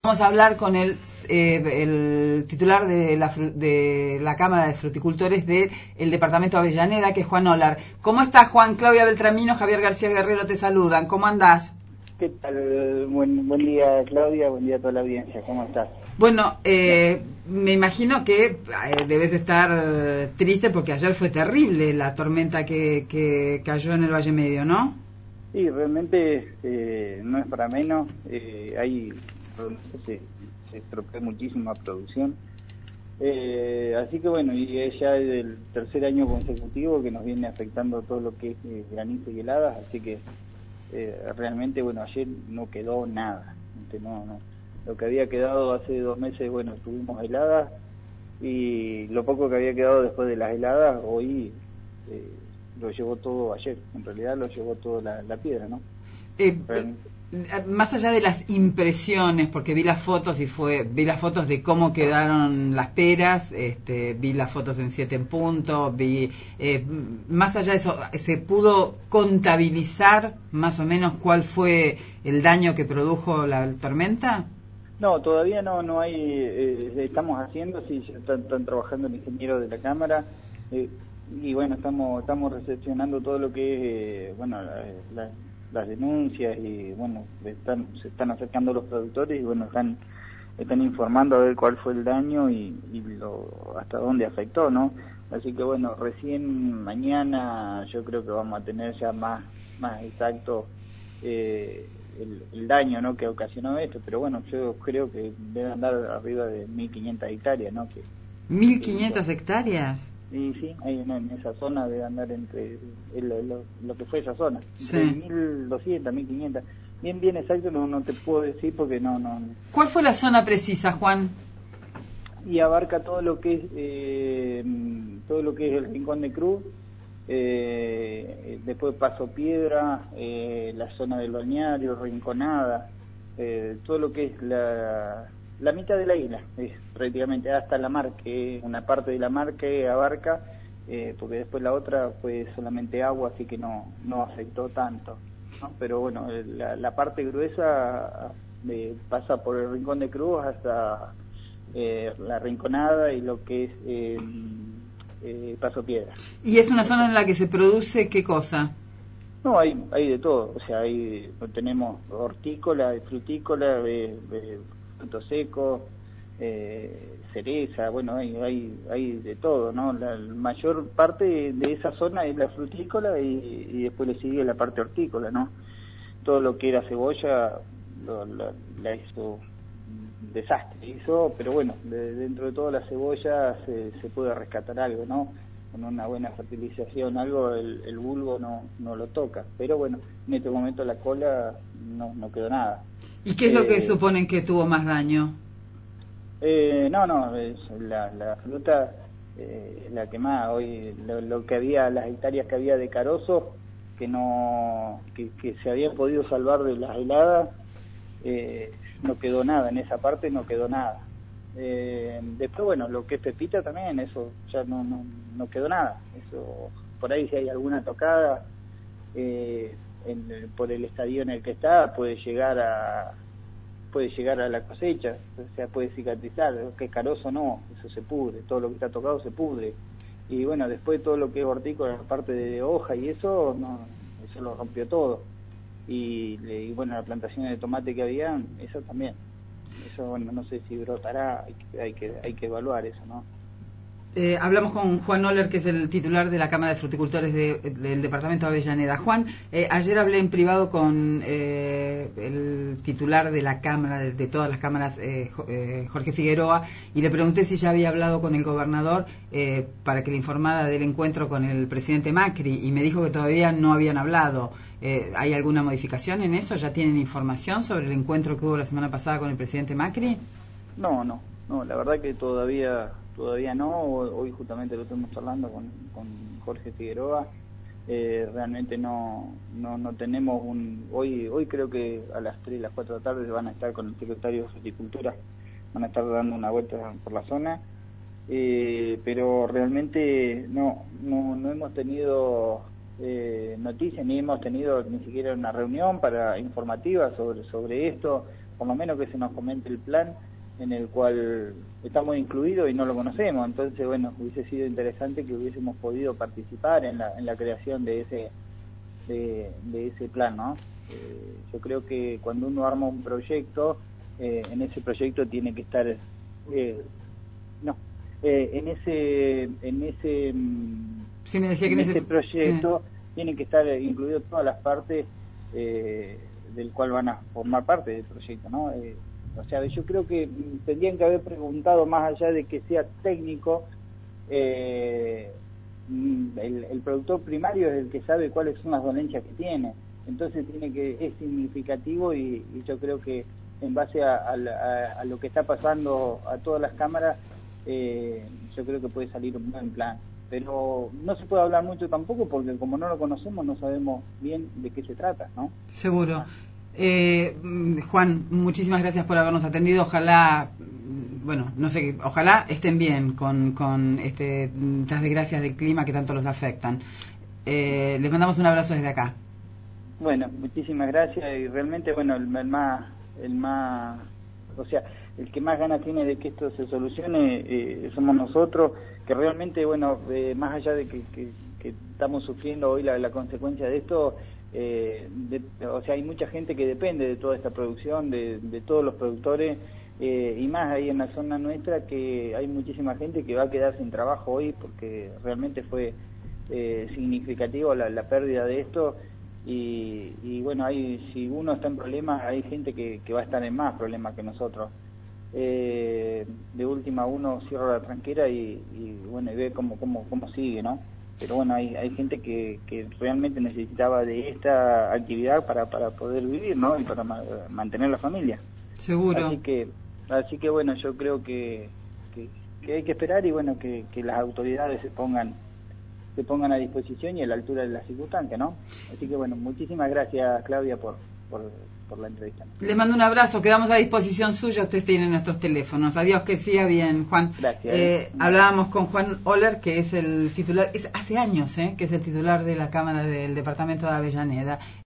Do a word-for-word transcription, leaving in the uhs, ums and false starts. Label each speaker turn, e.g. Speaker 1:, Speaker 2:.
Speaker 1: Vamos a hablar con el, eh, el titular de la, de la Cámara de Fruticultores del Departamento de Avellaneda, que es Juan Olar. ¿Cómo estás, Juan? Claudia Beltramino, Javier García Guerrero te saludan. ¿Cómo andás?
Speaker 2: ¿Qué tal? Buen, buen día, Claudia. Buen día a toda la audiencia. ¿Cómo estás?
Speaker 1: Bueno, eh, me imagino que eh, debes de estar eh, triste porque ayer fue terrible la tormenta que, que cayó en el Valle Medio, ¿no?
Speaker 2: Sí, realmente eh, no es para menos. Eh, hay se, se estropea muchísima producción. Eh, así que bueno, y es ya el tercer año consecutivo que nos viene afectando todo lo que es eh, granizo y heladas, así que eh, realmente, bueno, ayer no quedó nada. No, no. Lo que había quedado hace dos meses, bueno, tuvimos heladas, y lo poco que había quedado después de las heladas, hoy eh, lo llevó todo ayer. En realidad lo llevó todo la, la piedra, ¿no?
Speaker 1: Eh, más allá de las impresiones, porque vi las fotos y fue vi las fotos de cómo quedaron las peras, este, vi las fotos en siete en punto, vi eh, más allá de eso, ¿se pudo contabilizar más o menos cuál fue el daño que produjo la tormenta?
Speaker 2: No, todavía no no hay, eh, estamos haciendo, sí, ya están, están trabajando el ingeniero de la Cámara, eh, y bueno, estamos estamos recepcionando todo lo que es, eh, bueno, la, la, las denuncias, y bueno, están, se están acercando los productores y bueno, están están informando a ver cuál fue el daño y, y lo, hasta dónde afectó, ¿no? Así que bueno, recién mañana yo creo que vamos a tener ya más, más exacto eh, el, el daño, ¿no?, que ocasionó esto, pero bueno, yo creo que debe andar arriba de mil quinientas hectáreas, ¿no? Que,
Speaker 1: ¿mil quinientas hectáreas?
Speaker 2: Y sí, ahí en, en esa zona debe andar entre el, lo, lo que fue esa zona, entre
Speaker 1: sí.
Speaker 2: mil doscientas, mil quinientas. Bien, bien exacto no no te puedo decir porque no, no...
Speaker 1: ¿Cuál fue la zona precisa, Juan?
Speaker 2: Y abarca todo lo que es eh, todo lo que es el Rincón de Cruz, eh, después Paso Piedra, eh, la zona del balneario, Rinconada, eh, todo lo que es la, la mitad de la isla, es prácticamente hasta la mar, que una parte de la mar que abarca, eh, porque después la otra fue solamente agua, así que no, no afectó tanto, ¿no? Pero bueno, la, la parte gruesa eh, pasa por el Rincón de Cruz hasta eh, la Rinconada y lo que es eh, eh, Paso Piedra.
Speaker 1: ¿Y es una zona en la que se produce qué cosa?
Speaker 2: No, hay hay de todo, o sea, hay tenemos hortícola, frutícola, de, de frutos secos, eh, cereza, bueno, hay, hay hay de todo, ¿no? La mayor parte de esa zona es la frutícola y, y después le sigue la parte hortícola, ¿no? Todo lo que era cebolla lo, la, la hizo un desastre, hizo, pero bueno, de, dentro de toda la cebolla se, se puede rescatar algo, ¿no? Con una buena fertilización, algo, el, el bulbo no, no lo toca, pero bueno, en este momento la cola no, no quedó nada.
Speaker 1: ¿Y qué es
Speaker 2: eh,
Speaker 1: lo que suponen que tuvo más daño?
Speaker 2: Eh, no, no, es la, la fruta, eh, la que más, hoy lo, lo que había, las hectáreas que había de carozo, que no, que, que se habían podido salvar de las heladas, eh, no quedó nada, en esa parte no quedó nada. Eh, después, bueno, lo que es pepita también, eso ya no, no, no quedó nada, eso por ahí si hay alguna tocada, eh, en, por el estadio en el que está, puede llegar a puede llegar a la cosecha, o sea, puede cicatrizar, que es carozo no, eso se pudre, todo lo que está tocado se pudre, y bueno, después todo lo que es hortícola, la parte de hoja y eso, no, eso lo rompió todo, y, y bueno, la plantación de tomate que había, eso también, eso bueno, no sé si brotará, hay que, hay que, hay que evaluar eso, ¿no?
Speaker 1: Eh, hablamos con Juan Olar, que es el titular de la Cámara de Fruticultores de, del Departamento de Avellaneda. Juan, eh, ayer hablé en privado con eh, el titular de la Cámara, de, de todas las cámaras, eh, eh, Jorge Figueroa, y le pregunté si ya había hablado con el gobernador eh, para que le informara del encuentro con el presidente Macri, y me dijo que todavía no habían hablado. Eh, ¿Hay alguna modificación en eso? ¿Ya tienen información sobre el encuentro que hubo la semana pasada con el presidente Macri?
Speaker 2: No, no, no, la verdad que todavía todavía no, hoy justamente lo estamos hablando con, con Jorge Figueroa, eh, realmente no, no no tenemos un, hoy hoy creo que a las tres, las cuatro de la tarde van a estar con el secretario de Agricultura, van a estar dando una vuelta por la zona, eh, pero realmente no, no, no hemos tenido eh, noticias, ni hemos tenido ni siquiera una reunión para informativa sobre, sobre esto. por lo menos que se nos comente el plan en el cual estamos incluidos y no lo conocemos. Entonces, bueno, hubiese sido interesante que hubiésemos podido participar en la, en la creación de ese de, de ese plan, ¿no? Eh, yo creo que cuando uno arma un proyecto, eh, en ese proyecto tiene que estar, eh, no, eh, en ese, en ese,
Speaker 1: sí, me decía que
Speaker 2: en
Speaker 1: en
Speaker 2: ese
Speaker 1: ese
Speaker 2: proyecto
Speaker 1: sí.
Speaker 2: tienen que estar incluidas todas las partes eh, del cual van a formar parte del proyecto, ¿no? Eh, o sea, yo creo que tendrían que haber preguntado, más allá de que sea técnico, eh, el, el productor primario es el que sabe cuáles son las dolencias que tiene, entonces tiene que es significativo y, y yo creo que en base a, a, a lo que está pasando a todas las cámaras, eh, yo creo que puede salir un buen plan. Pero no se puede hablar mucho tampoco porque como no lo conocemos no sabemos bien de qué se trata, ¿no?
Speaker 1: Seguro. Eh, Juan, muchísimas gracias por habernos atendido. Ojalá, bueno, no sé, ojalá estén bien con, con este, estas desgracias del clima que tanto los afectan. Eh, les mandamos un abrazo desde acá.
Speaker 2: Bueno, muchísimas gracias y realmente, bueno, el, el más, el más, o sea, el que más ganas tiene de que esto se solucione eh, somos nosotros, que realmente, bueno, eh, más allá de que, que, que estamos sufriendo hoy la, la consecuencia de esto, eh, de, o sea, hay mucha gente que depende de toda esta producción, de, de todos los productores, eh, y más ahí en la zona nuestra que hay muchísima gente que va a quedar sin trabajo hoy porque realmente fue eh, significativo la, la pérdida de esto. Y, y bueno, hay, si uno está en problemas, hay gente que, que va a estar en más problemas que nosotros. Eh, de última uno cierra la tranquera y, y bueno, y ve cómo, cómo, cómo sigue, ¿no? Pero bueno, hay, hay gente que, que realmente necesitaba de esta actividad para, para poder vivir, ¿no? Y para ma mantener la familia.
Speaker 1: Seguro.
Speaker 2: Así que, así que bueno, yo creo que, que, que hay que esperar y bueno, que, que las autoridades se pongan se pongan a disposición y a la altura de las circunstancias, ¿no? Así que bueno, muchísimas gracias, Claudia, por, por, por la entrevista.
Speaker 1: Les mando un abrazo, quedamos a disposición suya, ustedes tienen nuestros teléfonos. Adiós, que siga bien, Juan.
Speaker 2: Gracias.
Speaker 1: Eh, hablábamos con Juan Oller, que es el titular, es hace años, eh, que es el titular de la Cámara del Departamento de Avellaneda.